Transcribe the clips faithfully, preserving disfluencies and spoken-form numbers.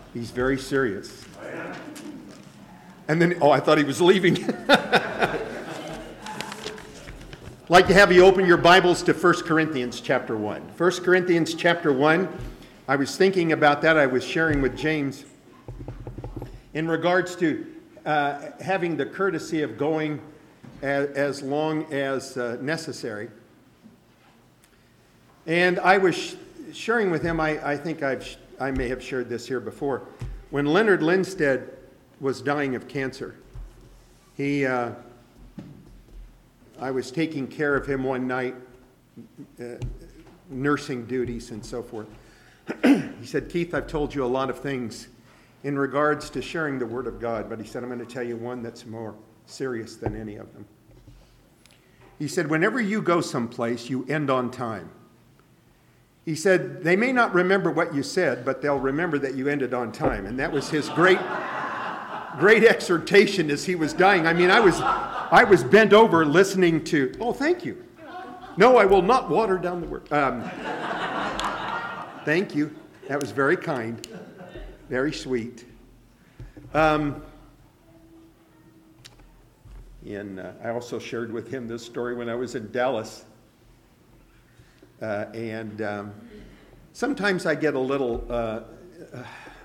He's very serious. And then, oh, I thought he was leaving. I'd like to have you open your Bibles to First Corinthians chapter one. First Corinthians chapter one, I was thinking about that. I was sharing with James in regards to uh, having the courtesy of going as, as long as uh, necessary. And I was sh- sharing with him, I, I think I've sh- I may have shared this here before, when Leonard Lindstedt was dying of cancer, he, uh, I was taking care of him one night, uh, nursing duties and so forth. He said, Keith, I've told you a lot of things in regards to sharing the Word of God, but he said, I'm going to tell you one that's more serious than any of them. He said, whenever you go someplace, you end on time. He said, they may not remember what you said, but they'll remember that you ended on time. And that was his great, great exhortation as he was dying. I mean, I was, I was bent over listening to, oh, thank you. No, I will not water down the word. Um, thank you. That was very kind, very sweet. Um, and uh, I also shared with him this story when I was in Dallas. Uh, and um, sometimes I get a little uh, uh,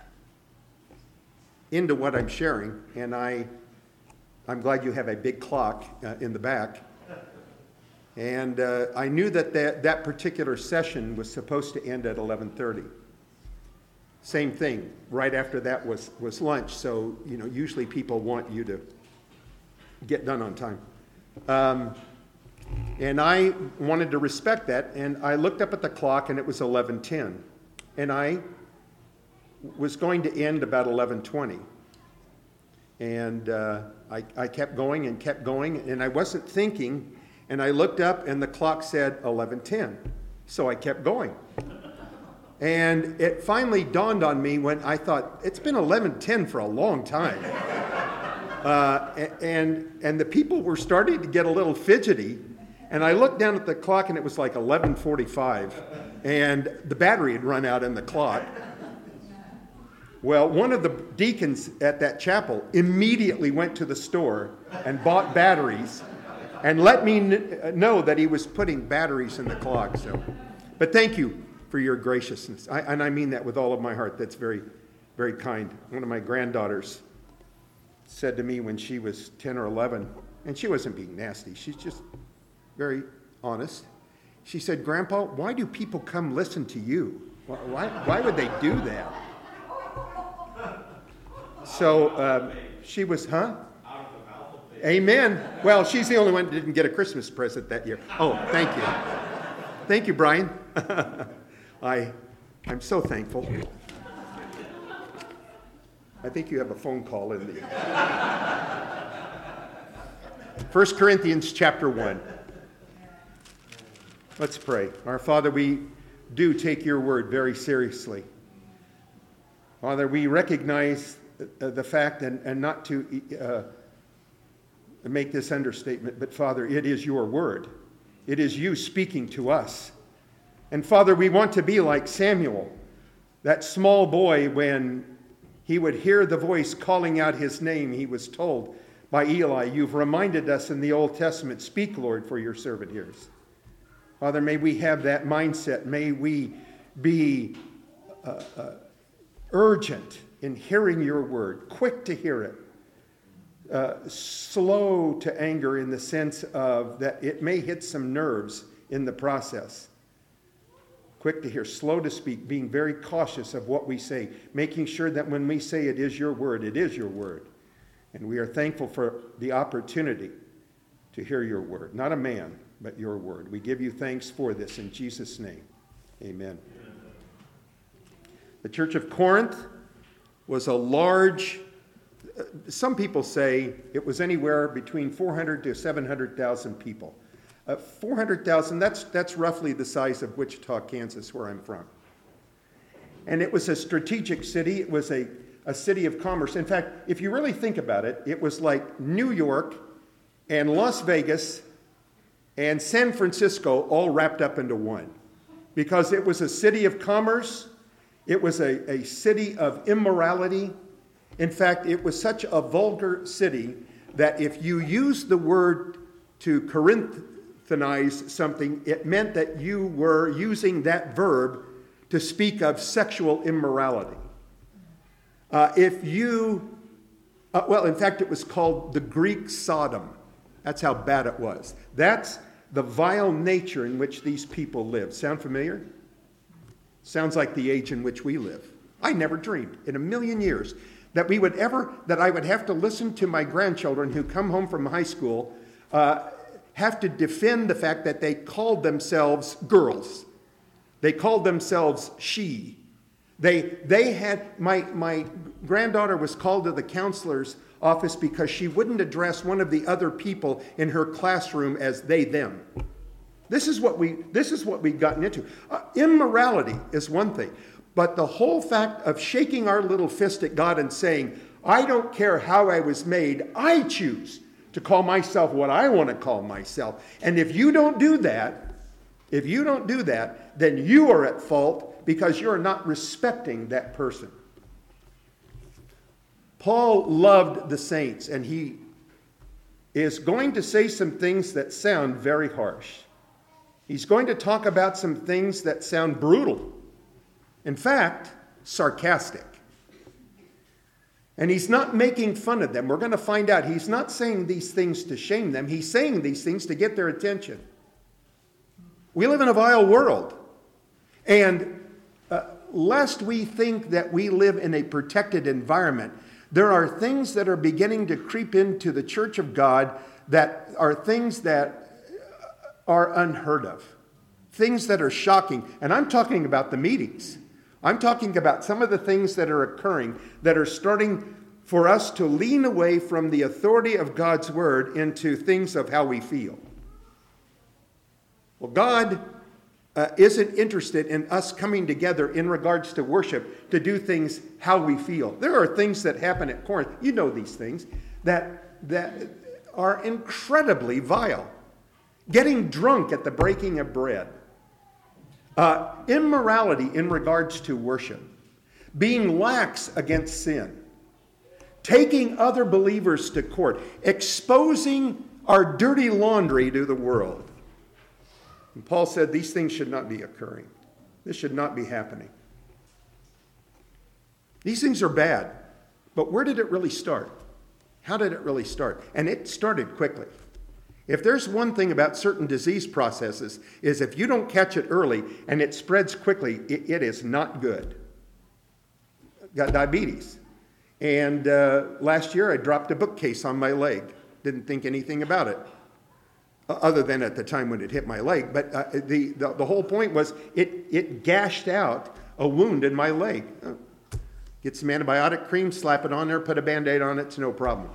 into what I'm sharing, and I, I'm glad you have a big clock uh, in the back. And uh, I knew that, that that particular session was supposed to end at eleven thirty. Same thing. Right after that was, was lunch, so you know usually people want you to get done on time. Um, And I wanted to respect that, and I looked up at the clock, and it was eleven ten. And I was going to end about eleven twenty. And uh, I, I kept going and kept going, and I wasn't thinking, and I looked up, and the clock said eleven ten. So I kept going. And it finally dawned on me when I thought, it's been eleven ten for a long time. Uh, and, and the people were starting to get a little fidgety. And I looked down at the clock, and it was like eleven forty-five, and the battery had run out in the clock. Well, one of the deacons at that chapel immediately went to the store and bought batteries and let me kn- know that he was putting batteries in the clock. So, but thank you for your graciousness. I, and I mean that with all of my heart. That's very, very kind. One of my granddaughters said to me when she was ten or eleven, and she wasn't being nasty. She's just very honest. She said, Grandpa, why do people come listen to you? Why, why would they do that? So um, she was, huh? Amen. Well, she's the only one that didn't get a Christmas present that year. Oh, thank you. Thank you, Brian. I, I'm so thankful. I think you have a phone call in the... First Corinthians chapter one. Let's pray. Our Father, we do take your word very seriously. Father, we recognize the fact, and, and not to uh, make this understatement, but Father, it is your word. It is you speaking to us. And Father, we want to be like Samuel, that small boy when he would hear the voice calling out his name, he was told by Eli, you've reminded us in the Old Testament, speak, Lord, for your servant hears. Father, may we have that mindset. May we be uh, uh, urgent in hearing your word, quick to hear it, uh, slow to anger in the sense of that it may hit some nerves in the process. Quick to hear, slow to speak, being very cautious of what we say, making sure that when we say it is your word, it is your word. And we are thankful for the opportunity to hear your word, not a man, but your word. We give you thanks for this in Jesus' name. Amen. The Church of Corinth was a large, some people say it was anywhere between four hundred to seven hundred thousand people. Uh, four hundred thousand, that's, that's roughly the size of Wichita, Kansas, where I'm from. And it was a strategic city. It was a, a city of commerce. In fact, if you really think about it, it was like New York and Las Vegas and San Francisco all wrapped up into one, because it was a city of commerce. It was a, a city of immorality. In fact, it was such a vulgar city that if you used the word to Corinthanize something, it meant that you were using that verb to speak of sexual immorality. Uh, if you, uh, well, in fact, it was called the Greek Sodom. That's how bad it was. That's the vile nature in which these people lived. Sound familiar? Sounds like the age in which we live. I never dreamed in a million years that we would ever, that I would have to listen to my grandchildren who come home from high school uh, have to defend the fact that they called themselves girls. They called themselves she. They, they had, my, my granddaughter was called to the counselor's office because she wouldn't address one of the other people in her classroom as they, them. This is what we, this is what we've gotten into. Uh, immorality is one thing, but the whole fact of shaking our little fist at God and saying, I don't care how I was made, I choose to call myself what I want to call myself. And if you don't do that, if you don't do that, then you are at fault because you're not respecting that person. Paul loved the saints, and he is going to say some things that sound very harsh. He's going to talk about some things that sound brutal. In fact, sarcastic. And he's not making fun of them. We're going to find out he's not saying these things to shame them. He's saying these things to get their attention. We live in a vile world. And uh, lest we think that we live in a protected environment, there are things that are beginning to creep into the church of God that are things that are unheard of. Things that are shocking. And I'm talking about the meetings. I'm talking about some of the things that are occurring that are starting for us to lean away from the authority of God's word into things of how we feel. Well, God uh, isn't interested in us coming together in regards to worship to do things how we feel. There are things that happen at Corinth, you know these things, that, that are incredibly vile. Getting drunk at the breaking of bread. Uh, immorality in regards to worship, being lax against sin, taking other believers to court, exposing our dirty laundry to the world. And Paul said these things should not be occurring. This should not be happening. These things are bad, but where did it really start? How did it really start? And it started quickly. If there's one thing about certain disease processes, is if you don't catch it early and it spreads quickly, it, it is not good. Got diabetes. And uh, last year I dropped a bookcase on my leg. Didn't think anything about it, other than at the time when it hit my leg. But uh, the, the, the whole point was it, it gashed out a wound in my leg. Uh, get some antibiotic cream, slap it on there, put a Band-Aid on it, it's no problem.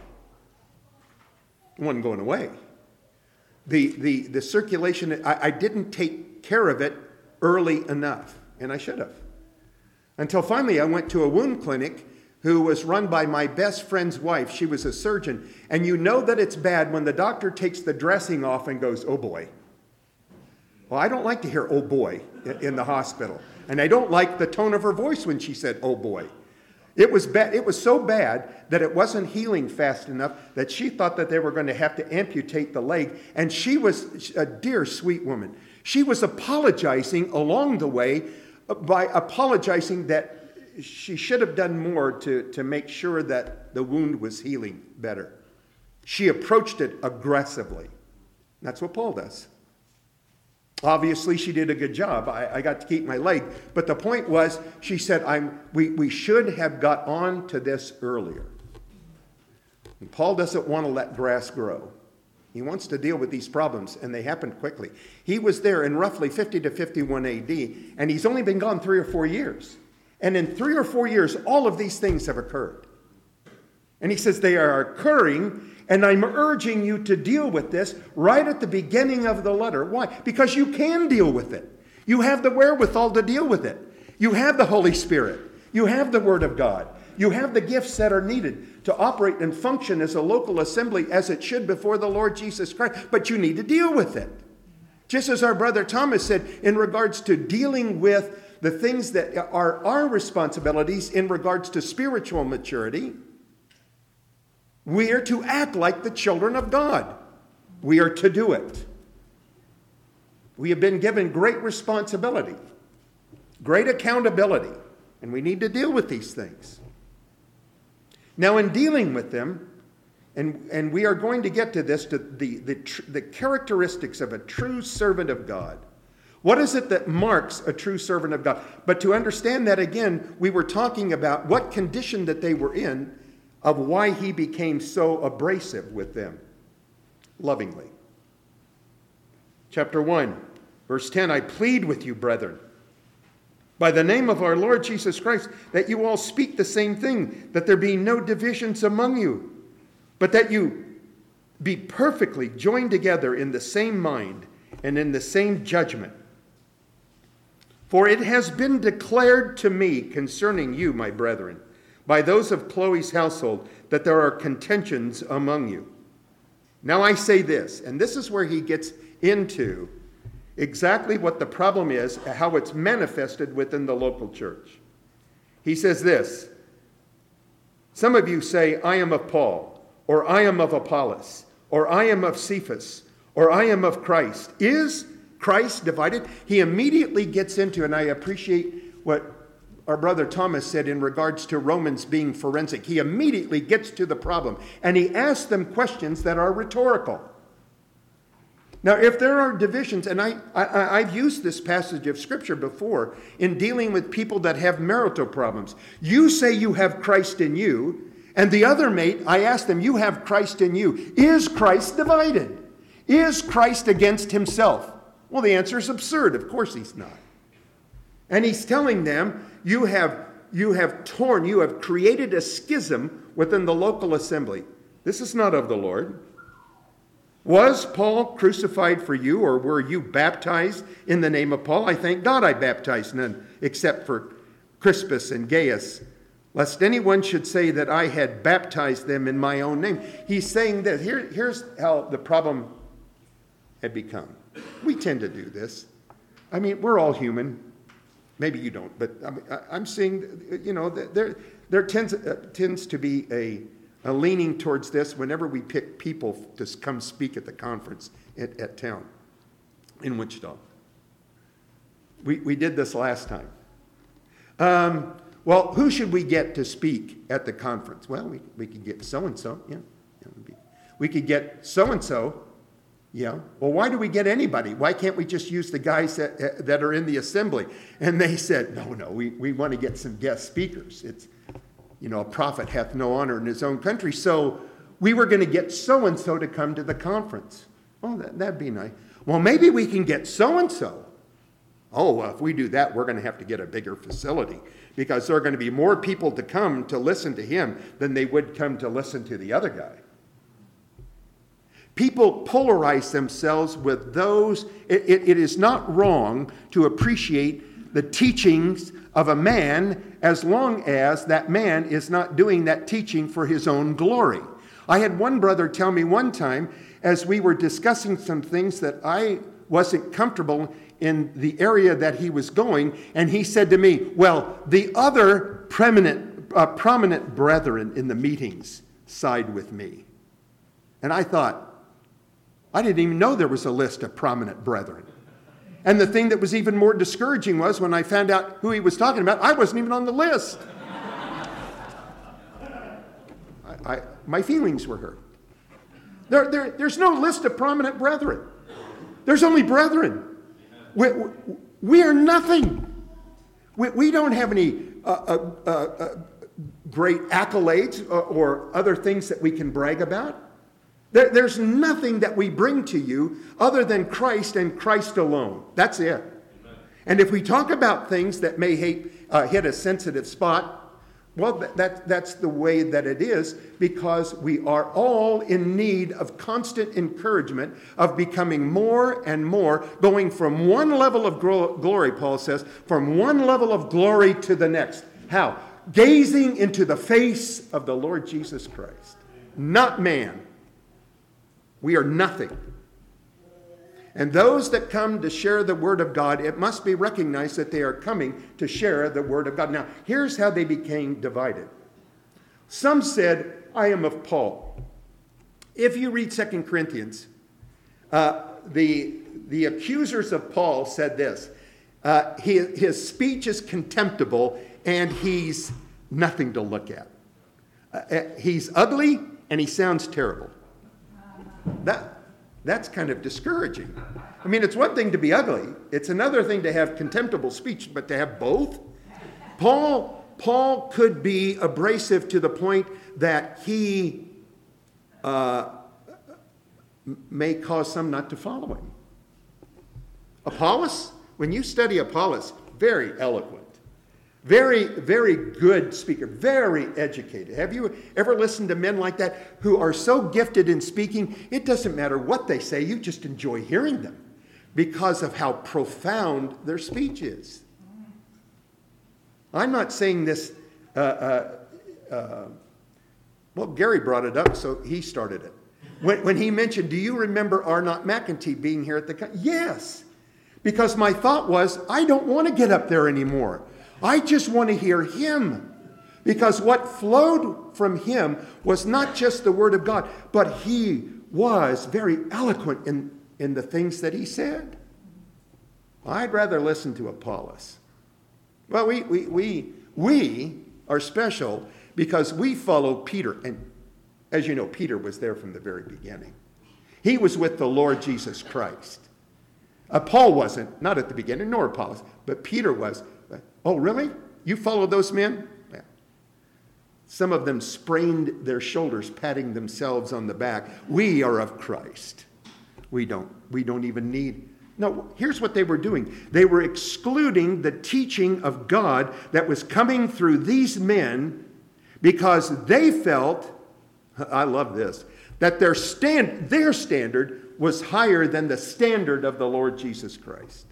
It wasn't going away. The, the, the circulation, I, I didn't take care of it early enough, and I should have. Until finally I went to a wound clinic who was run by my best friend's wife. She was a surgeon, and you know that it's bad when the doctor takes the dressing off and goes, oh boy. Well, I don't like to hear oh boy in the hospital, and I don't like the tone of her voice when she said oh boy. It was bad. It was so bad that it wasn't healing fast enough that she thought that they were going to have to amputate the leg. And she was a dear, sweet woman. She was apologizing along the way by apologizing that she should have done more to, to make sure that the wound was healing better. She approached it aggressively. That's what Paul does. Obviously, she did a good job. I, I got to keep my leg. But the point was, she said, I'm, we, we should have got on to this earlier. And Paul doesn't want to let grass grow. He wants to deal with these problems, and they happened quickly. He was there in roughly fifty to fifty-one A D, and he's only been gone three or four years. And in three or four years, all of these things have occurred. And he says they are occurring, and I'm urging you to deal with this right at the beginning of the letter. Why? Because you can deal with it. You have the wherewithal to deal with it. You have the Holy Spirit. You have the Word of God. You have the gifts that are needed to operate and function as a local assembly as it should before the Lord Jesus Christ. But you need to deal with it. Just as our brother Thomas said in regards to dealing with the things that are our responsibilities in regards to spiritual maturity, we are to act like the children of God. We are to do it. We have been given great responsibility, great accountability, and we need to deal with these things. Now, in dealing with them, and, and we are going to get to this, to the, the, the characteristics of a true servant of God. What is it that marks a true servant of God? But to understand that, again, we were talking about what condition that they were in, of why he became so abrasive with them, lovingly. Chapter one, verse ten, I plead with you, brethren, by the name of our Lord Jesus Christ, that you all speak the same thing, that there be no divisions among you, but that you be perfectly joined together in the same mind and in the same judgment. For it has been declared to me concerning you, my brethren, by those of Chloe's household, that there are contentions among you. Now I say this, and this is where he gets into exactly what the problem is, how it's manifested within the local church. He says this, some of you say, I am of Paul, or I am of Apollos, or I am of Cephas, or I am of Christ. Is Christ divided? He immediately gets into, and I appreciate what our brother Thomas said in regards to Romans being forensic. He immediately gets to the problem, and he asks them questions that are rhetorical. Now, if there are divisions, and I, I, I've used this passage of Scripture before in dealing with people that have marital problems. You say you have Christ in you, and the other mate, I ask them, you have Christ in you. Is Christ divided? Is Christ against himself? Well, the answer is absurd. Of course he's not. And he's telling them, you have, you have torn, you have created a schism within the local assembly. This is not of the Lord. Was Paul crucified for you, or were you baptized in the name of Paul? I thank God I baptized none except for Crispus and Gaius, lest anyone should say that I had baptized them in my own name. He's saying that here, here's how the problem had become. We tend to do this. I mean, we're all human. Maybe you don't, but I mean, I'm seeing, you know, there, there tends, uh, tends to be a, a leaning towards this whenever we pick people to come speak at the conference at, at town in Wichita. We, we did this last time. Um, well, who should we get to speak at the conference? Well, we, we could get so-and-so, yeah. yeah we could get so-and-so. Yeah. Well, why do we get anybody? Why can't we just use the guys that, that are in the assembly? And they said, no, no, we, we want to get some guest speakers. It's, you know, a prophet hath no honor in his own country. So we were going to get so-and-so to come to the conference. Oh, that, that'd be nice. Well, maybe we can get so-and-so. Oh, well, if we do that, we're going to have to get a bigger facility because there are going to be more people to come to listen to him than they would come to listen to the other guy. People polarize themselves with those. It, it, it is not wrong to appreciate the teachings of a man as long as that man is not doing that teaching for his own glory. I had one brother tell me one time as we were discussing some things that I wasn't comfortable in the area that he was going, and he said to me, well, the other prominent, uh, prominent brethren in the meetings side with me. And I thought, I didn't even know there was a list of prominent brethren. And the thing that was even more discouraging was when I found out who he was talking about, I wasn't even on the list. I, I, my feelings were hurt. There, there, there's no list of prominent brethren. There's only brethren. We, we, we are nothing. We, we don't have any uh, uh, uh, uh, great accolades or, or other things that we can brag about. There, there's nothing that we bring to you other than Christ and Christ alone. That's it. Amen. And if we talk about things that may hate, uh, hit a sensitive spot, well, that, that, that's the way that it is because we are all in need of constant encouragement of becoming more and more, going from one level of glory, Paul says, from one level of glory to the next. How? Gazing into the face of the Lord Jesus Christ, not man. We are nothing. And those that come to share the Word of God, it must be recognized that they are coming to share the Word of God. Now, here's how they became divided. Some said, I am of Paul. If you read Second Corinthians, uh, the, the accusers of Paul said this. Uh, his, his speech is contemptible, and he's nothing to look at. Uh, he's ugly, and he sounds terrible. That, that's kind of discouraging. I mean, it's one thing to be ugly. It's another thing to have contemptible speech, but to have both? Paul, Paul could be abrasive to the point that he uh, may cause some not to follow him. Apollos, when you study Apollos, very eloquent. Very, very good speaker, very educated. Have you ever listened to men like that who are so gifted in speaking, it doesn't matter what they say, you just enjoy hearing them because of how profound their speech is. I'm not saying this, uh, uh, uh, well, Gary brought it up, so he started it. When, when he mentioned, do you remember Arnott McEntee being here at the, con-? Yes, because my thought was, I don't want to get up there anymore. I just want to hear him, because what flowed from him was not just the Word of God, but he was very eloquent in, in the things that he said. I'd rather listen to Apollos. Well, we, we, we, we are special because we follow Peter. And as you know, Peter was there from the very beginning. He was with the Lord Jesus Christ. Uh, Paul wasn't, not at the beginning, nor Apollos, but Peter was. Oh, really? You follow those men? Yeah. Some of them sprained their shoulders, patting themselves on the back. We are of Christ. We don't, we don't even need. No, here's what they were doing. They were excluding the teaching of God that was coming through these men because they felt, I love this, that their stand, their standard was higher than the standard of the Lord Jesus Christ.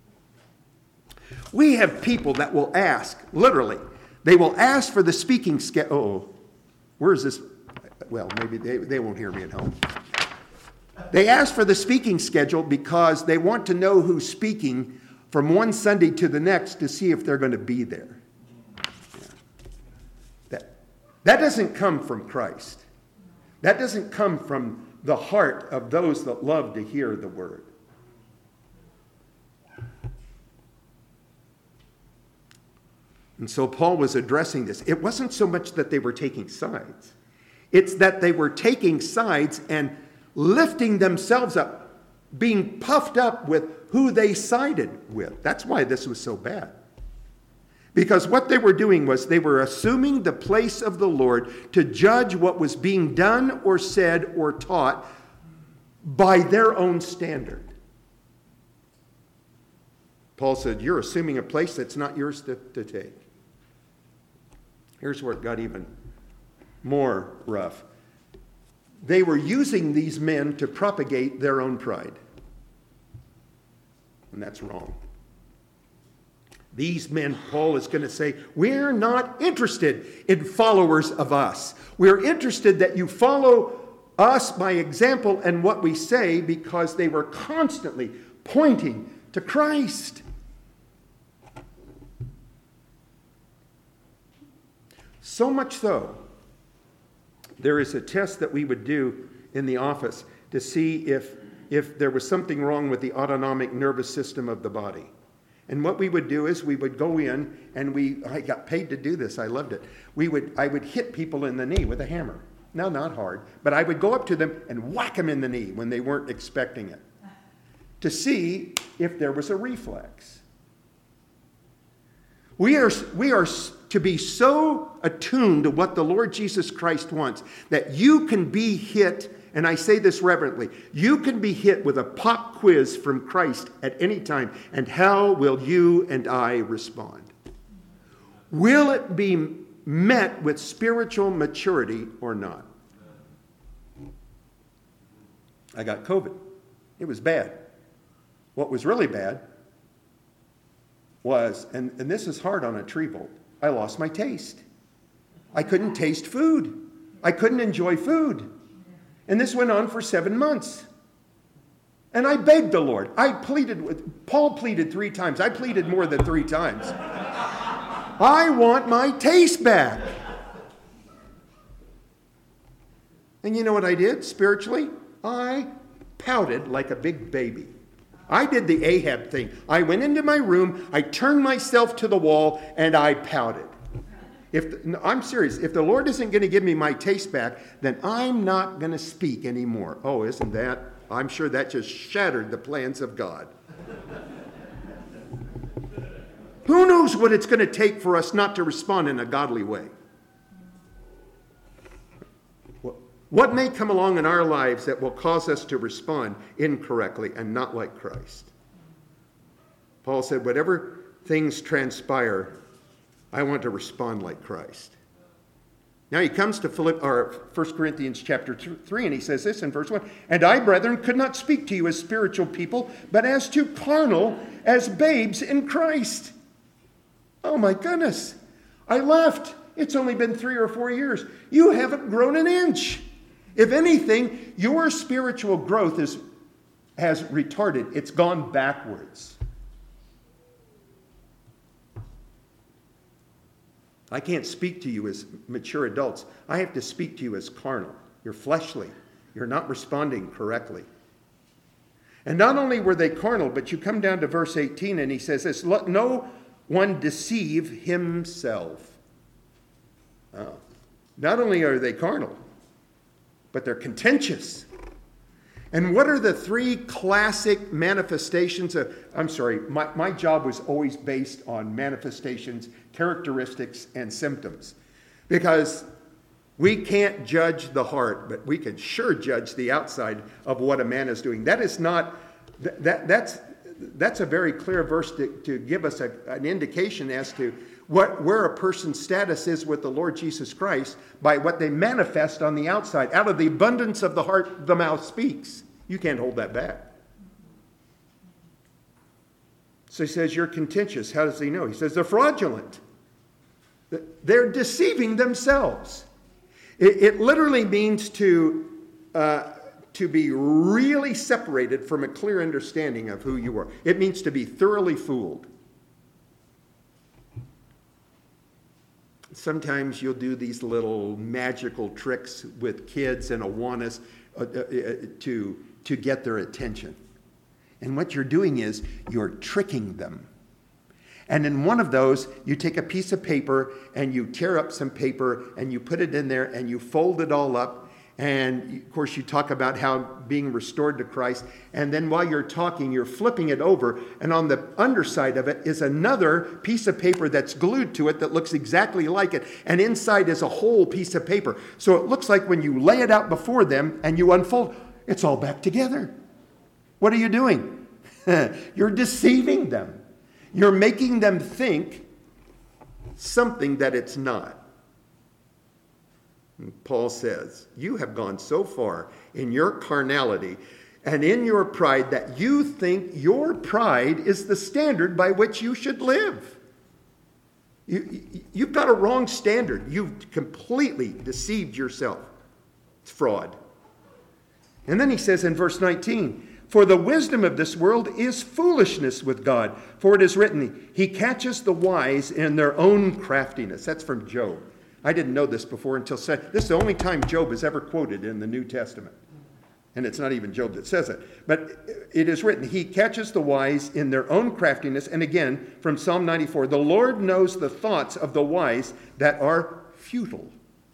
We have people that will ask, literally, they will ask for the speaking schedule. Oh, where is this? Well, maybe they, they won't hear me at home. They ask for the speaking schedule because they want to know who's speaking from one Sunday to the next to see if they're going to be there. Yeah. That, that doesn't come from Christ. That doesn't come from the heart of those that love to hear the word. And so Paul was addressing this. It wasn't so much that they were taking sides. It's that they were taking sides and lifting themselves up, being puffed up with who they sided with. That's why this was so bad. Because what they were doing was they were assuming the place of the Lord to judge what was being done or said or taught by their own standard. Paul said, you're assuming a place that's not yours to, to take. Here's where it got even more rough. They were using these men to propagate their own pride. And that's wrong. These men, Paul is going to say, we're not interested in followers of us. We're interested that you follow us by example and what we say, because they were constantly pointing to Christ. So much so, there is a test that we would do in the office to see if, if there was something wrong with the autonomic nervous system of the body. And what we would do is we would go in and we, I got paid to do this, I loved it. We would, I would hit people in the knee with a hammer. Now, not hard, but I would go up to them and whack them in the knee when they weren't expecting it to see if there was a reflex. We are, we are to be so attuned to what the Lord Jesus Christ wants that you can be hit, and I say this reverently, you can be hit with a pop quiz from Christ at any time, and how will you and I respond? Will it be met with spiritual maturity or not? I got COVID. It was bad. What was really bad was, and, and this is hard on a tree volt, I lost my taste. I couldn't taste food. I couldn't enjoy food. And this went on for seven months. And I begged the Lord. I pleaded with, Paul pleaded three times. I pleaded more than three times. I want my taste back. And you know what I did spiritually? I pouted like a big baby. I did the Ahab thing. I went into my room, I turned myself to the wall, and I pouted. If no, I'm serious. If the Lord isn't going to give me my taste back, then I'm not going to speak anymore. Oh, isn't that? I'm sure that just shattered the plans of God. Who knows what it's going to take for us not to respond in a godly way? What may come along in our lives that will cause us to respond incorrectly and not like Christ? Paul said, whatever things transpire, I want to respond like Christ. Now he comes to Philipp, or First Corinthians chapter three, and he says this in verse one, and I, brethren, could not speak to you as spiritual people, but as to carnal, as babes in Christ. Oh my goodness. I left. It's only been three or four years. You haven't grown an inch. If anything, your spiritual growth is, has retarded. It's gone backwards. I can't speak to you as mature adults. I have to speak to you as carnal. You're fleshly. You're not responding correctly. And not only were they carnal, but you come down to verse eighteen and he says this, let no one deceive himself. Oh. Not only are they carnal, but they're contentious. And what are the three classic manifestations of, I'm sorry, my, my job was always based on manifestations, characteristics, and symptoms. Because we can't judge the heart, but we can sure judge the outside of what a man is doing. That is not, that, that's, that's a very clear verse to, to give us a, an indication as to what, where a person's status is with the Lord Jesus Christ by what they manifest on the outside. Out of the abundance of the heart, the mouth speaks. You can't hold that back. So he says, you're contentious. How does he know? He says, they're fraudulent. They're deceiving themselves. It, it literally means to, uh, to be really separated from a clear understanding of who you are. It means to be thoroughly fooled. Sometimes you'll do these little magical tricks with kids and Awanas uh, uh, to, to get their attention. And what you're doing is you're tricking them. And in one of those, you take a piece of paper and you tear up some paper and you put it in there and you fold it all up. And of course, you talk about how being restored to Christ. And then while you're talking, you're flipping it over. And on the underside of it is another piece of paper that's glued to it that looks exactly like it. And inside is a whole piece of paper. So it looks like when you lay it out before them and you unfold, it's all back together. What are you doing? You're deceiving them. You're making them think something that it's not. And Paul says, you have gone so far in your carnality and in your pride that you think your pride is the standard by which you should live. You, you've got a wrong standard. You've completely deceived yourself. It's fraud. And then he says in verse nineteen, for the wisdom of this world is foolishness with God. For it is written, he catches the wise in their own craftiness. That's from Job. I didn't know this before until this is the only time Job is ever quoted in the New Testament. And it's not even Job that says it. But it is written, he catches the wise in their own craftiness. And again, from Psalm ninety-four, the Lord knows the thoughts of the wise that are futile.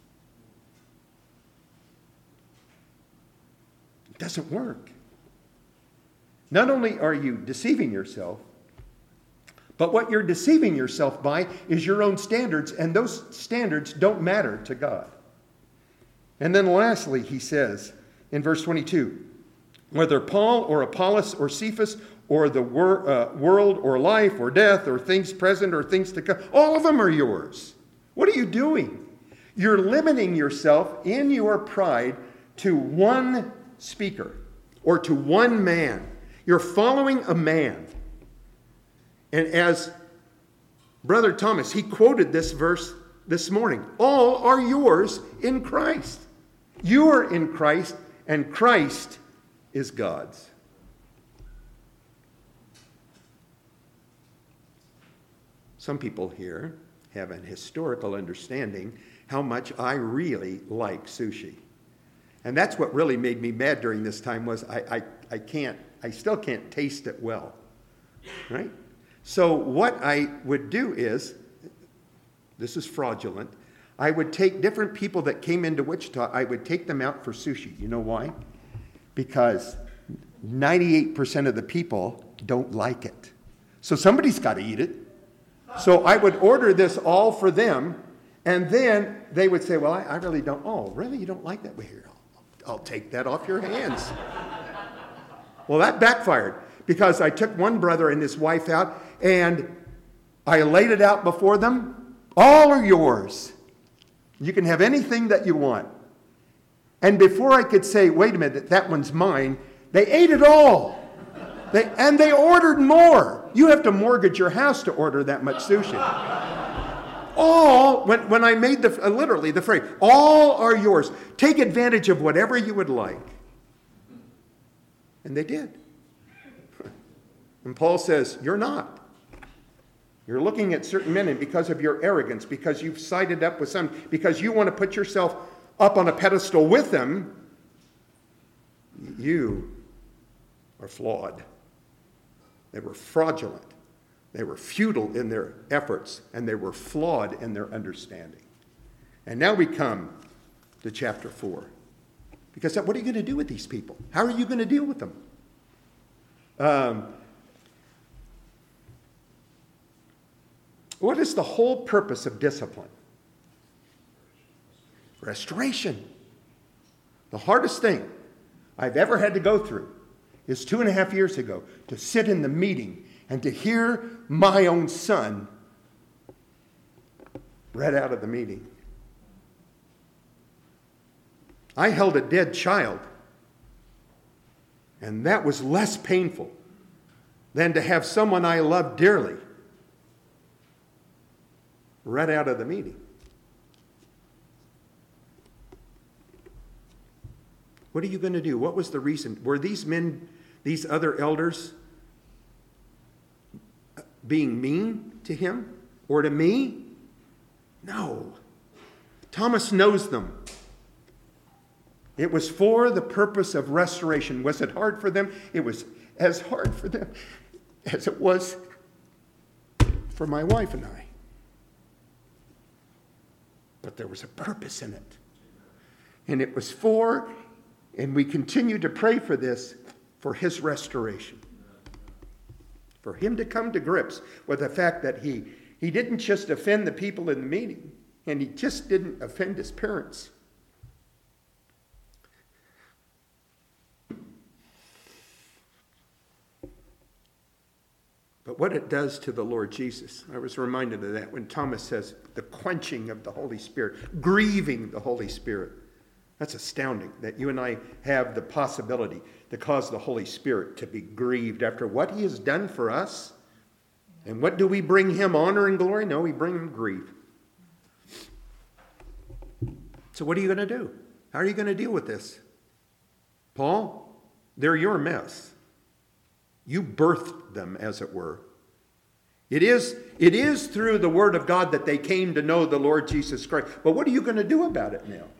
It doesn't work. Not only are you deceiving yourself, but what you're deceiving yourself by is your own standards, and those standards don't matter to God. And then lastly, he says in verse twenty-two, whether Paul or Apollos or Cephas or the wor- uh, world or life or death or things present or things to come, all of them are yours. What are you doing? You're limiting yourself in your pride to one speaker or to one man. You're following a man. And as Brother Thomas, he quoted this verse this morning. All are yours in Christ. You are in Christ, and Christ is God's. some people here have an historical understanding how much I really like sushi. And that's what really made me mad during this time was I, I, I can't, I still can't taste it well, right? So what I would do is, this is fraudulent, I would take different people that came into Wichita, I would take them out for sushi. You know why? Because ninety-eight percent of the people don't like it. So somebody's got to eat it. So I would order this all for them, and then they would say, well, I, I really don't, oh, really? You don't like that? Well, here, I'll, I'll take that off your hands. Well, that backfired, because I took one brother and his wife out, and I laid it out before them. All are yours. You can have anything that you want. And before I could say, wait a minute, that one's mine, they ate it all. They, and they ordered more. You have to mortgage your house to order that much sushi. All, when, when I made the, uh, literally the phrase, all are yours. Take advantage of whatever you would like. And they did. And Paul says, you're not. You're looking at certain men, and because of your arrogance, because you've sided up with some, because you want to put yourself up on a pedestal with them, you are flawed. They were fraudulent. They were futile in their efforts, and they were flawed in their understanding. And now we come to chapter four. Because what are you going to do with these people? How are you going to deal with them? Um, what is the whole purpose of discipline? Restoration. The hardest thing I've ever had to go through is two and a half years ago to sit in the meeting and to hear my own son read out of the meeting. I held a dead child, and that was less painful than to have someone I loved dearly read out of the meeting. What are you going to do? What was the reason? Were these men, these other elders, being mean to him or to me? No. Thomas knows them. It was for the purpose of restoration. Was it hard for them? It was as hard for them as it was for my wife and I. But there was a purpose in it. And it was for, and we continue to pray for this, for his restoration. For him to come to grips with the fact that he, he didn't just offend the people in the meeting, and he just didn't offend his parents. But what it does to the Lord Jesus, I was reminded of that when Thomas says the quenching of the Holy Spirit, grieving the Holy Spirit. That's astounding that you and I have the possibility to cause the Holy Spirit to be grieved after what he has done for us. And what do we bring him, honor and glory? No, we bring him grief. So what are you going to do? How are you going to deal with this? Paul, they're your mess. You birthed them, as it were. It is, it is through the Word of God that they came to know the Lord Jesus Christ. But what are you going to do about it now?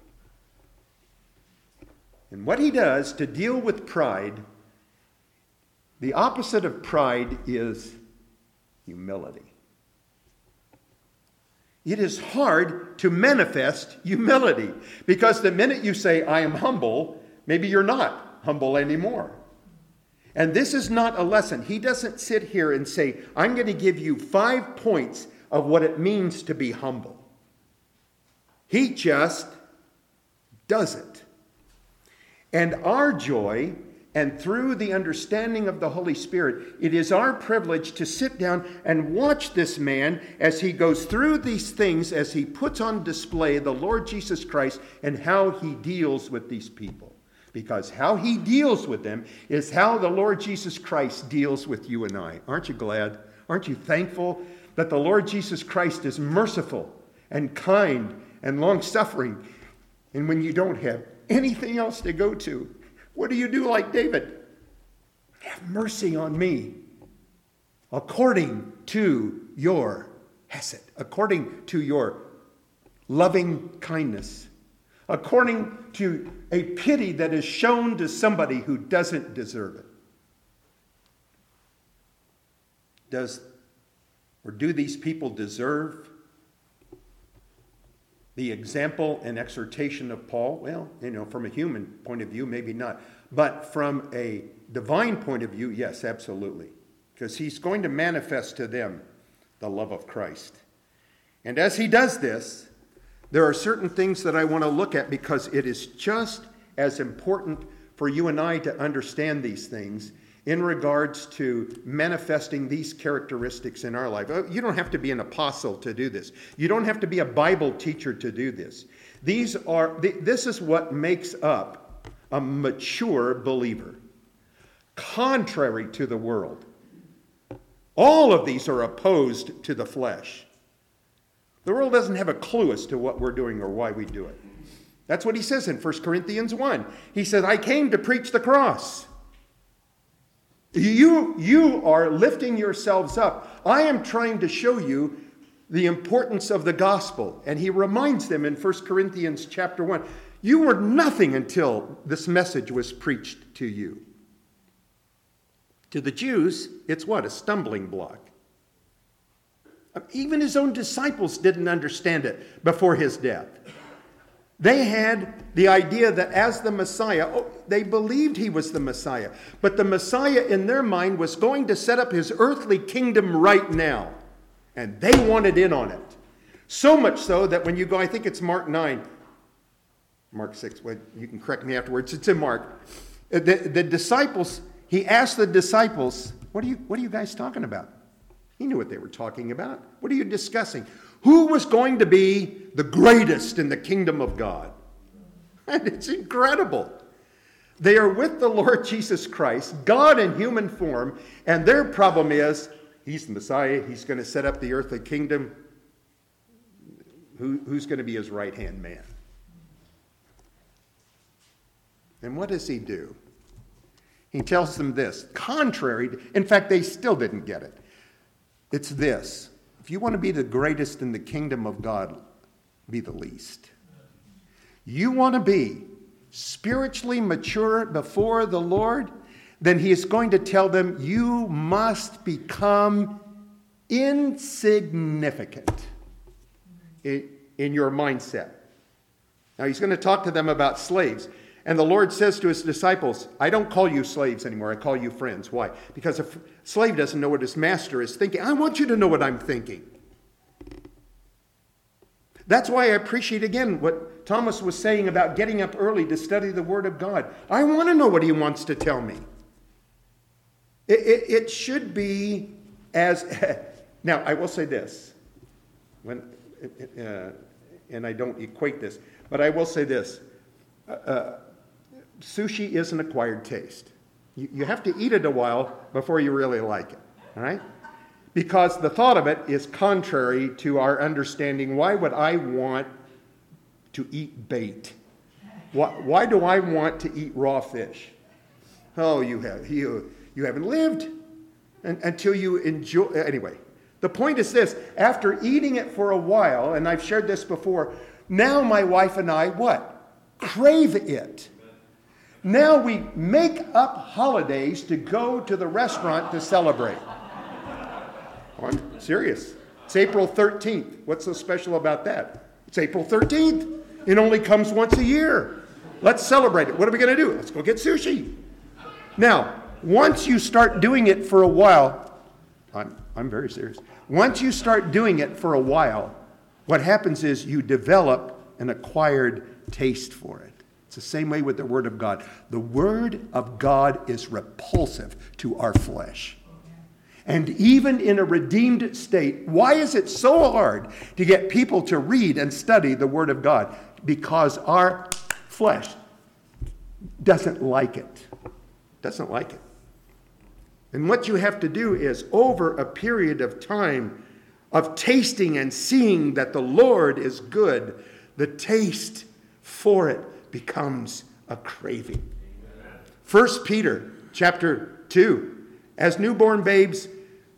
And what he does to deal with pride, the opposite of pride is humility. It is hard to manifest humility because the minute you say, I am humble, maybe you're not humble anymore. And this is not a lesson. He doesn't sit here and say, I'm going to give you five points of what it means to be humble. He just does it. And our joy, and through the understanding of the Holy Spirit, it is our privilege to sit down and watch this man as he goes through these things, as he puts on display the Lord Jesus Christ and how he deals with these people. Because how he deals with them is how the Lord Jesus Christ deals with you and I. Aren't you glad? Aren't you thankful that the Lord Jesus Christ is merciful and kind and long-suffering? And when you don't have anything else to go to, what do you do like David? Have mercy on me according to your hesed, according to your loving kindness, according to a pity that is shown to somebody who doesn't deserve it. Does or do these people deserve the example and exhortation of Paul? Well, you know, from a human point of view, maybe not. But from a divine point of view, yes, absolutely. Because he's going to manifest to them the love of Christ. And as he does this, there are certain things that I want to look at because it is just as important for you and I to understand these things in regards to manifesting these characteristics in our life. You don't have to be an apostle to do this. You don't have to be a Bible teacher to do this. These are, this is what makes up a mature believer, contrary to the world. All of these are opposed to the flesh. The world doesn't have a clue as to what we're doing or why we do it. That's what he says in First Corinthians one. He says, I came to preach the cross. You, you are lifting yourselves up. I am trying to show you the importance of the gospel. And he reminds them in First Corinthians chapter one, you were nothing until this message was preached to you. To the Jews, it's what? A stumbling block. Even his own disciples didn't understand it before his death. They had the idea that as the Messiah, oh, they believed he was the Messiah, but the Messiah in their mind was going to set up his earthly kingdom right now, and they wanted in on it. So much so that when you go, I think it's Mark nine, Mark six, well, you can correct me afterwards, it's in Mark. The, the disciples, he asked the disciples, what are you, what are you guys talking about? He knew what they were talking about. What are you discussing? Who was going to be the greatest in the kingdom of God? And it's incredible. They are with the Lord Jesus Christ, God in human form, and their problem is, he's the Messiah, he's going to set up the earthly kingdom. Who, who's going to be his right-hand man? And what does he do? He tells them this, contrary, to, in fact, they still didn't get it. It's this. If you want to be the greatest in the kingdom of God, be the least. You want to be spiritually mature before the Lord, then he is going to tell them you must become insignificant in, in your mindset. Now he's going to talk to them about slaves. And the Lord says to his disciples, I don't call you slaves anymore. I call you friends. Why? Because a slave doesn't know what his master is thinking. I want you to know what I'm thinking. That's why I appreciate, again, what Thomas was saying about getting up early to study the Word of God. I want to know what he wants to tell me. It, it, it should be as... Now, I will say this. When, uh, and I don't equate this, but I will say this. Uh, Sushi is an acquired taste. You, you have to eat it a while before you really like it, all right? Because the thought of it is contrary to our understanding. Why would I want to eat bait? Why, why do I want to eat raw fish? Oh, you have you you haven't lived and, until you enjoy. Anyway, the point is this: after eating it for a while, and I've shared this before, now my wife and I what? Crave it. Now we make up holidays to go to the restaurant to celebrate. Oh, I'm serious. It's April thirteenth. What's so special about that? It's April thirteenth. It only comes once a year. Let's celebrate it. What are we going to do? Let's go get sushi. Now, once you start doing it for a while, I'm, I'm very serious. Once you start doing it for a while, what happens is you develop an acquired taste for it. It's the same way with the Word of God. The Word of God is repulsive to our flesh. And even in a redeemed state, why is it so hard to get people to read and study the Word of God? Because our flesh doesn't like it. Doesn't like it. And what you have to do is, over a period of time of tasting and seeing that the Lord is good, the taste for it becomes a craving. First Peter chapter two. As newborn babes,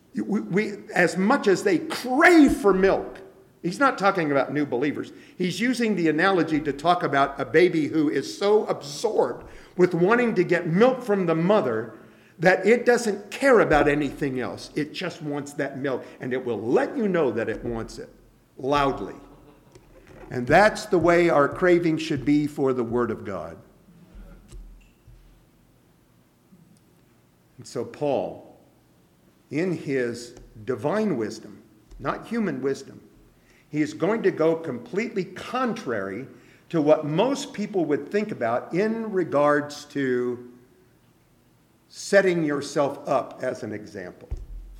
We, we, as much as they crave for milk, he's not talking about new believers. He's using the analogy to talk about a baby who is so absorbed with wanting to get milk from the mother that it doesn't care about anything else. It just wants that milk, and it will let you know that it wants it loudly. And that's the way our craving should be for the Word of God. And so Paul, in his divine wisdom, not human wisdom, he is going to go completely contrary to what most people would think about in regards to setting yourself up as an example.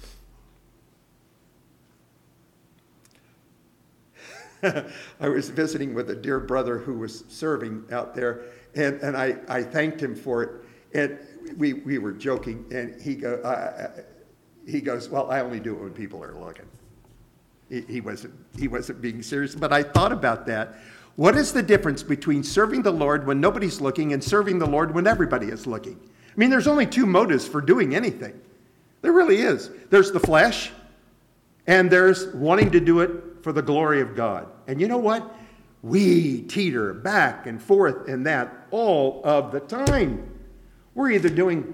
I was visiting with a dear brother who was serving out there, and, and I, I thanked him for it. And we, we were joking, and he, go, uh, he goes, well, I only do it when people are looking. He, he, wasn't, he wasn't being serious, but I thought about that. What is the difference between serving the Lord when nobody's looking and serving the Lord when everybody is looking? I mean, there's only two motives for doing anything. There really is. There's the flesh, and there's wanting to do it for the glory of God. And you know what? We teeter back and forth in that all of the time. We're either doing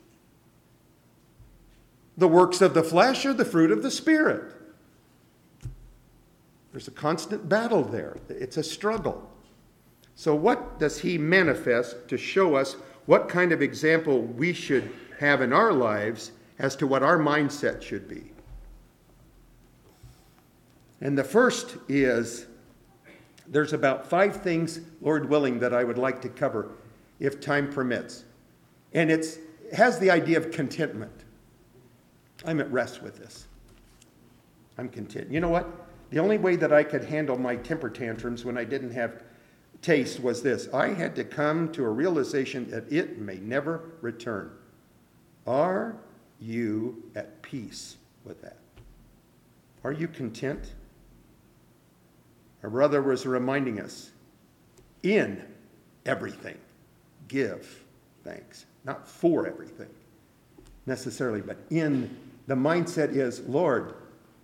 the works of the flesh or the fruit of the Spirit. There's a constant battle there. It's a struggle. So what does he manifest to show us what kind of example we should have in our lives as to what our mindset should be? And the first is, there's about five things, Lord willing, that I would like to cover if time permits. And it's, it has the idea of contentment. I'm at rest with this. I'm content. You know what? The only way that I could handle my temper tantrums when I didn't have taste was this. I had to come to a realization that it may never return. Are you at peace with that? Are you content? Our brother was reminding us, in everything, give thanks. Not for everything necessarily, but in. The mindset is, Lord,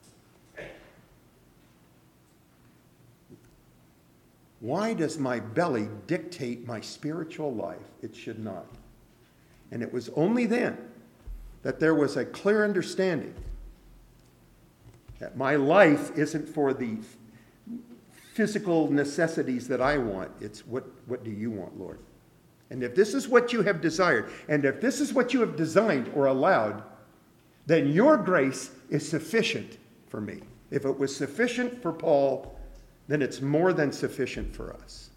why does my belly dictate my spiritual life? It should not. And it was only then that there was a clear understanding that my life isn't for the physical necessities that I want. It's what, what do you want, Lord? And if this is what you have desired, and if this is what you have designed or allowed, then your grace is sufficient for me. If it was sufficient for Paul, then it's more than sufficient for us.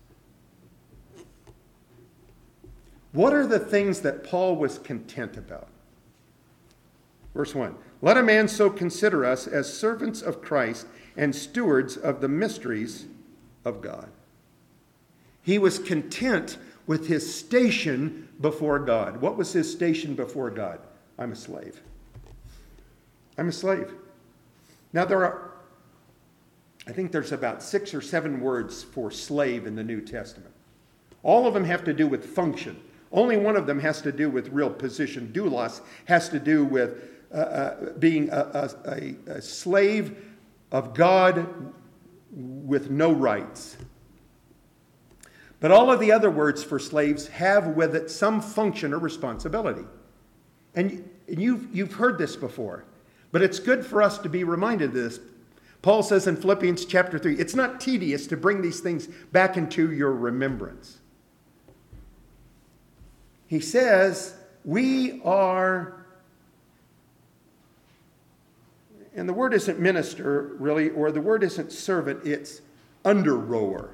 What are the things that Paul was content about? Verse one, let a man so consider us as servants of Christ and stewards of the mysteries of God. He was content with his station before God. What was his station before God? I'm a slave. I'm a slave. Now there are, I think there's about six or seven words for slave in the New Testament. All of them have to do with function. Only one of them has to do with real position. Doulos has to do with uh, uh, being a, a, a slave of God with no rights. But all of the other words for slaves have with it some function or responsibility. And you've, you've heard this before, but it's good for us to be reminded of this. Paul says in Philippians chapter three, it's not tedious to bring these things back into your remembrance. He says, we are, and the word isn't minister, really, or the word isn't servant, it's under-rower.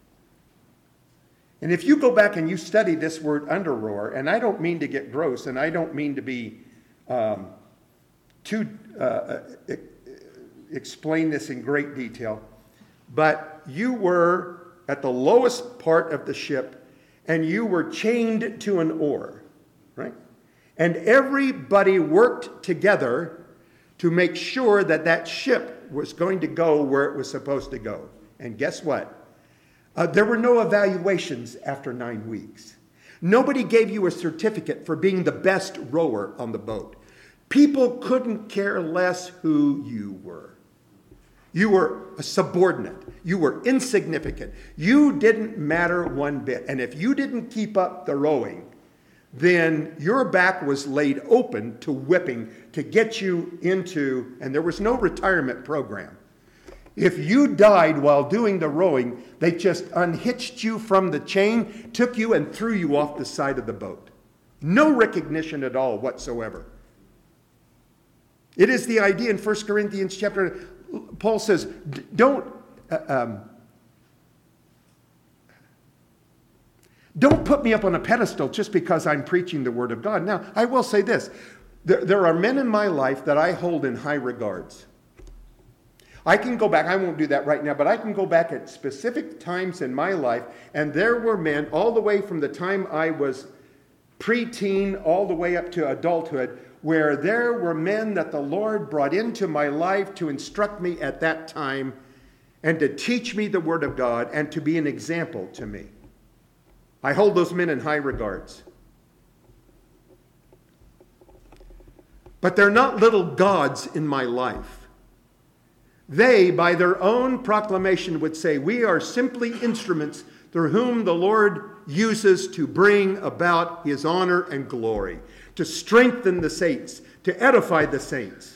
And if you go back and you study this word under-rower, and I don't mean to get gross, and I don't mean to be um, too uh, explain this in great detail, but you were at the lowest part of the ship, and you were chained to an oar, right? And everybody worked together to make sure that that ship was going to go where it was supposed to go. And guess what? Uh, there were no evaluations after nine weeks. Nobody gave you a certificate for being the best rower on the boat. People couldn't care less who you were. You were a subordinate. You were insignificant. You didn't matter one bit. And if you didn't keep up the rowing, then your back was laid open to whipping to get you into, and there was no retirement program. If you died while doing the rowing, they just unhitched you from the chain, took you and threw you off the side of the boat. No recognition at all whatsoever. It is the idea in First Corinthians chapter, Paul says, don't, uh, um, don't put me up on a pedestal just because I'm preaching the Word of God. Now, I will say this. There, there are men in my life that I hold in high regards. I can go back, I won't do that right now, but I can go back at specific times in my life, and there were men all the way from the time I was preteen all the way up to adulthood, where there were men that the Lord brought into my life to instruct me at that time and to teach me the Word of God and to be an example to me. I hold those men in high regards. But they're not little gods in my life. They, by their own proclamation, would say, we are simply instruments through whom the Lord uses to bring about his honor and glory, to strengthen the saints, to edify the saints.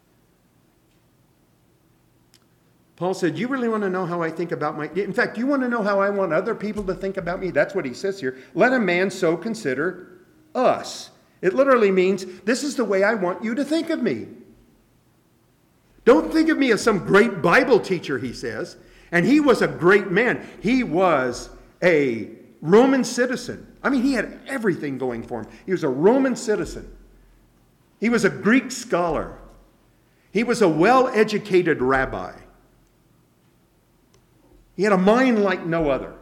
Paul said, you really want to know how I think about my... In fact, you want to know how I want other people to think about me? That's what he says here. Let a man so consider us. It literally means, this is the way I want you to think of me. Don't think of me as some great Bible teacher, he says. And he was a great man. He was a Roman citizen. I mean, he had everything going for him. He was a Roman citizen. He was a Greek scholar. He was a well-educated rabbi. He had a mind like no other.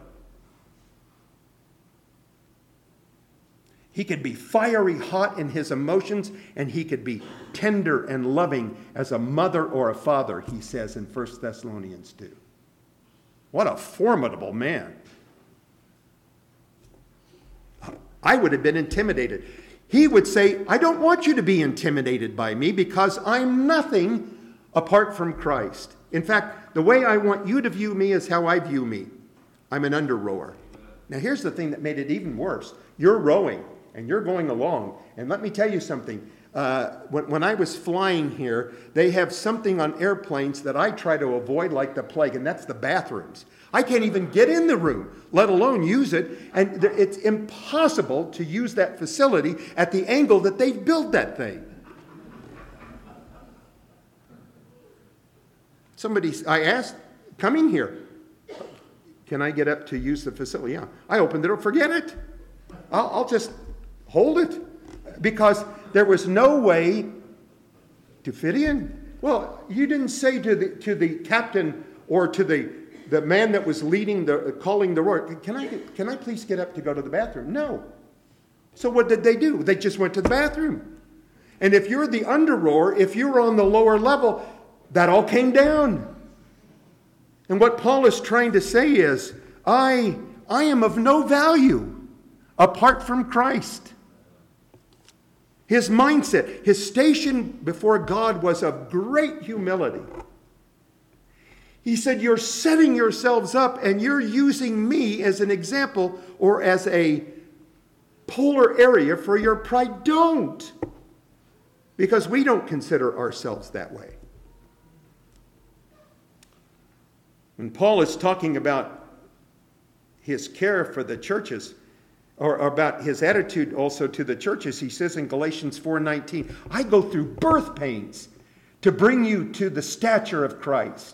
He could be fiery hot in his emotions, and he could be tender and loving as a mother or a father, he says in First Thessalonians two. What a formidable man. I would have been intimidated. He would say, I don't want you to be intimidated by me because I'm nothing apart from Christ. In fact, the way I want you to view me is how I view me. I'm an under-rower. Now here's the thing that made it even worse. You're rowing. And you're going along. And let me tell you something. Uh, when, when I was flying here, they have something on airplanes that I try to avoid like the plague, and that's the bathrooms. I can't even get in the room, let alone use it. And th- it's impossible to use that facility at the angle that they've built that thing. Somebody, I asked, come in here. Can I get up to use the facility? Yeah. I opened it up. Forget it. I'll, I'll just... hold it, because there was no way to fit in. Well, you didn't say to the to the captain or to the, the man that was leading the calling the roar, can I can I please get up to go to the bathroom? No. So what did they do? They just went to the bathroom. And if you're the under rower, if you're on the lower level, that all came down. And what Paul is trying to say is, I I am of no value apart from Christ. His mindset, his station before God was of great humility. He said, you're setting yourselves up and you're using me as an example or as a polar area for your pride. Don't. Because we don't consider ourselves that way. When Paul is talking about his care for the churches, or about his attitude also to the churches, he says in Galatians four nineteen, I go through birth pains to bring you to the stature of Christ.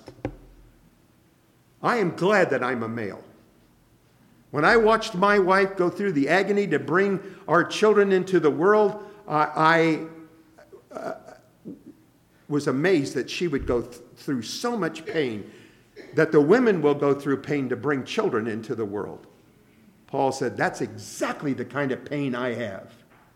I am glad that I'm a male. When I watched my wife go through the agony to bring our children into the world, uh, I uh, was amazed that she would go th- through so much pain, that the women will go through pain to bring children into the world. Paul said, that's exactly the kind of pain I have.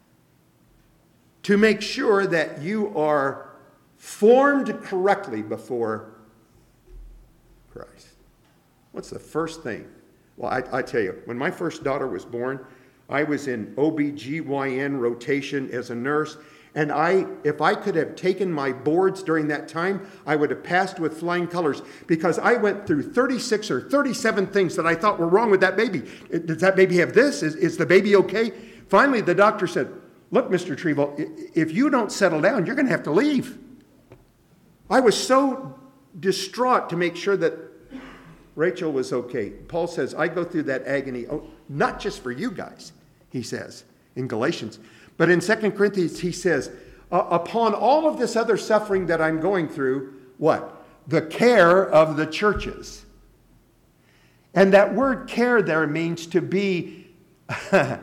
To make sure that you are formed correctly before Christ. What's the first thing? Well, I, I tell you, when my first daughter was born, I was in O B G Y N rotation as a nurse, And I, if I could have taken my boards during that time, I would have passed with flying colors, because I went through thirty-six or thirty-seven things that I thought were wrong with that baby. Does that baby have this? Is, is the baby okay? Finally, the doctor said, look, Mister Trevel, if you don't settle down, you're going to have to leave. I was so distraught to make sure that Rachel was okay. Paul says, I go through that agony, oh, not just for you guys, he says in Galatians. But in Second Corinthians, he says, upon all of this other suffering that I'm going through, what? The care of the churches. And that word care there means to be, it,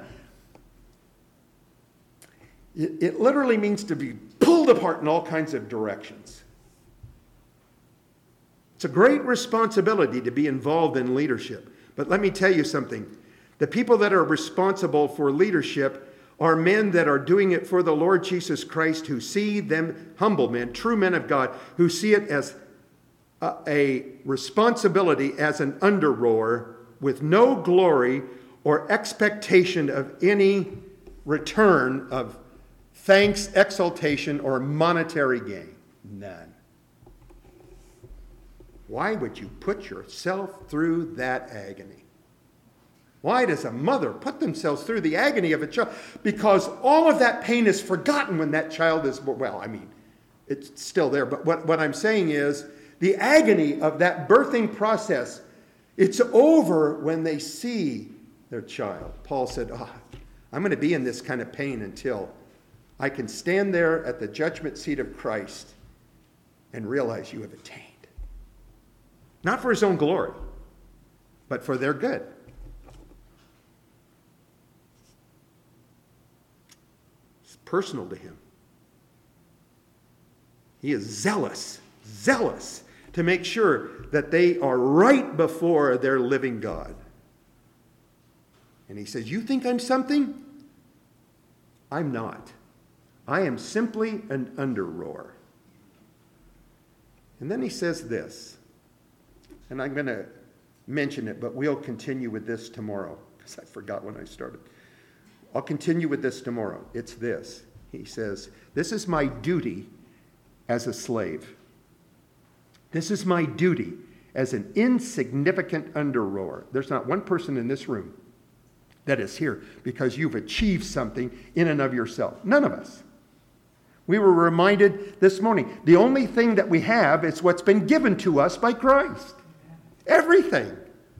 it literally means to be pulled apart in all kinds of directions. It's a great responsibility to be involved in leadership. But let me tell you something. The people that are responsible for leadership are men that are doing it for the Lord Jesus Christ, who see them, humble men, true men of God, who see it as a, a responsibility as an under-rower with no glory or expectation of any return of thanks, exaltation, or monetary gain. None. Why would you put yourself through that agony? Why does a mother put themselves through the agony of a child? Because all of that pain is forgotten when that child is born. Well, I mean, it's still there. But what, what I'm saying is the agony of that birthing process, it's over when they see their child. Paul said, oh, I'm going to be in this kind of pain until I can stand there at the judgment seat of Christ and realize you have attained. Not for his own glory, but for their good. It's personal to him. He is zealous, zealous to make sure that they are right before their living God. And he says, you think I'm something? I'm not. I am simply an under-rower. And then he says this. And I'm going to mention it, but we'll continue with this tomorrow, because I forgot when I started. I'll continue with this tomorrow. It's this. He says, this is my duty as a slave. This is my duty as an insignificant under-rower. There's not one person in this room that is here because you've achieved something in and of yourself. None of us. We were reminded this morning, the only thing that we have is what's been given to us by Christ. Everything.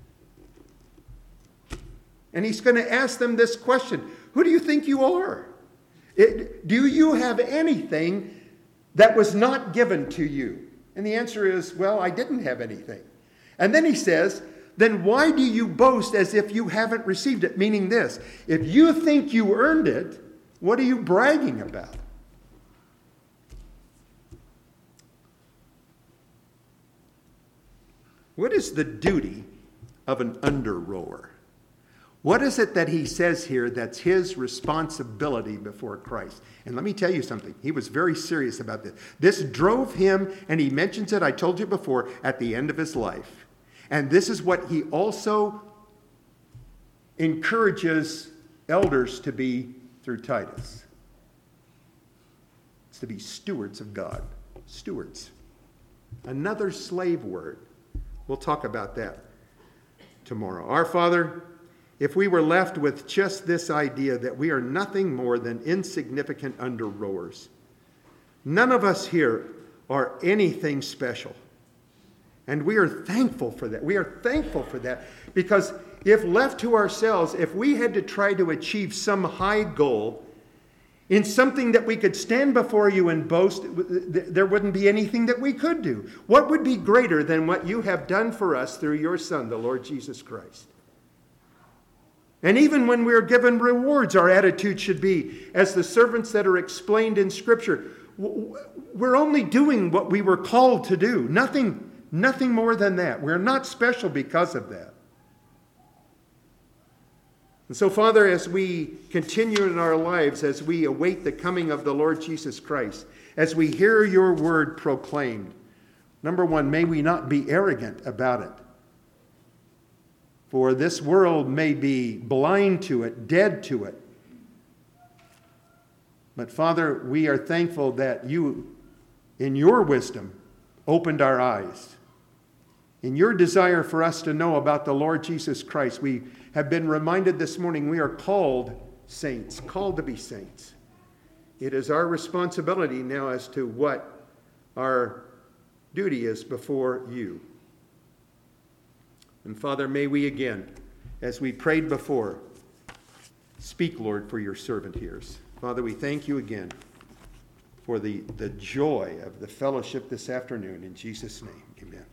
And he's going to ask them this question. Who do you think you are? It, do you have anything that was not given to you? And the answer is, well, I didn't have anything. And then he says, then why do you boast as if you haven't received it? Meaning this, if you think you earned it, what are you bragging about? What is the duty of an under-rower? What is it that he says here that's his responsibility before Christ? And let me tell you something. He was very serious about this. This drove him, and he mentions it, I told you before, at the end of his life. And this is what he also encourages elders to be through Titus. It's to be stewards of God. Stewards. Another slave word. We'll talk about that tomorrow. Our Father, if we were left with just this idea that we are nothing more than insignificant under-rowers, none of us here are anything special. And we are thankful for that. We are thankful for that because if left to ourselves, if we had to try to achieve some high goal in something that we could stand before you and boast, there wouldn't be anything that we could do. What would be greater than what you have done for us through your Son, the Lord Jesus Christ? And even when we're given rewards, our attitude should be, as the servants that are explained in Scripture, we're only doing what we were called to do. Nothing, nothing more than that. We're not special because of that. And so, Father, as we continue in our lives, as we await the coming of the Lord Jesus Christ, as we hear your word proclaimed, number one, may we not be arrogant about it. For this world may be blind to it, dead to it. But Father, we are thankful that you, in your wisdom, opened our eyes. In your desire for us to know about the Lord Jesus Christ, we have been reminded this morning we are called saints, called to be saints. It is our responsibility now as to what our duty is before you. And Father, may we again, as we prayed before, speak, Lord, for your servant hears. Father, we thank you again for the, the joy of the fellowship this afternoon. In Jesus' name, amen.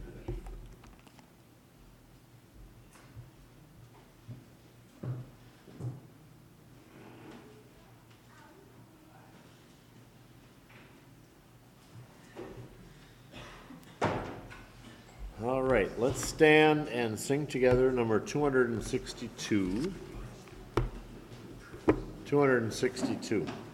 All right, let's stand and sing together number two hundred sixty-two. two hundred sixty-two.